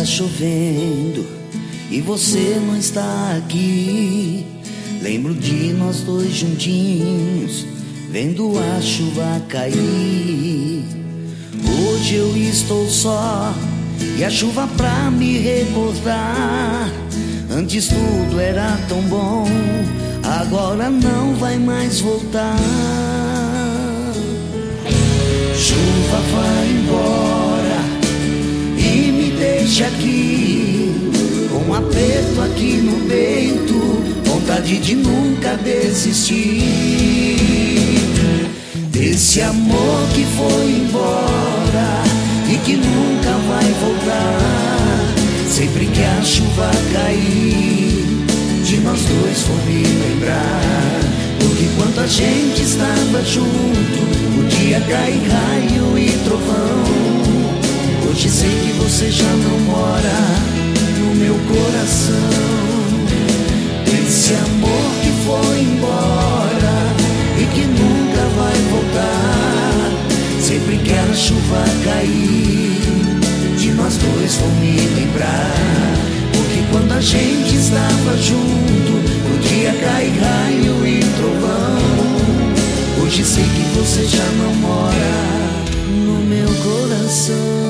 chovendo e você não está aqui. Lembro de nós dois juntinhos, vendo a chuva cair. Hoje eu estou só e a chuva pra me recordar. Antes tudo era tão bom, agora não vai mais voltar. Chuva vai embora e me deixa aqui, com um aperto aqui no peito, vontade de nunca desistir desse amor que foi embora e que nunca vai voltar. Sempre que a chuva cair, de nós dois vou me lembrar, porque quando a gente estava junto, podia cair raio e trovão. Hoje sei que você já não mora no meu coração. Esse amor que foi embora e que nunca vai voltar. Sempre que a chuva cair, de nós dois vou me lembrar, porque quando a gente estava junto, podia cair raio e trovão. Hoje sei que você já não mora no meu coração.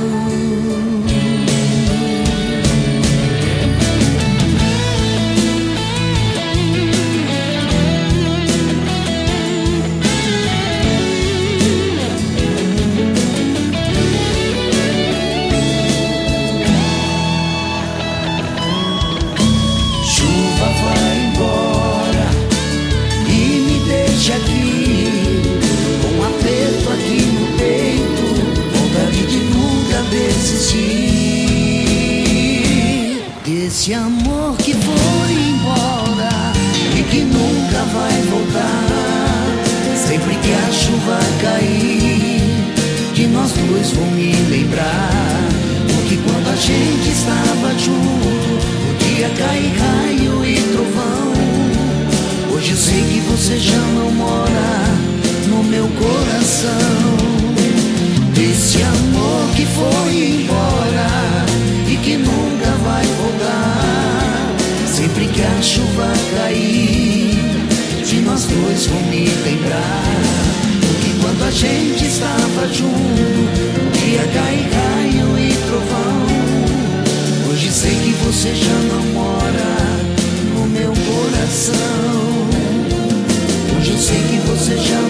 Esse amor que foi embora e que nunca vai voltar. Sempre que a chuva cair, de nós dois vou me lembrar, porque quando a gente estava junto, podia cair raio e trovão. Hoje eu sei que você já não mora no meu coração. Esse amor que foi embora e que nunca vai voltar. Sempre que a chuva cair, de nós dois vou me lembrar, porque quando a gente estava junto, podia cair raio e trovão. Hoje sei que você já não mora no meu coração. Hoje eu sei que você já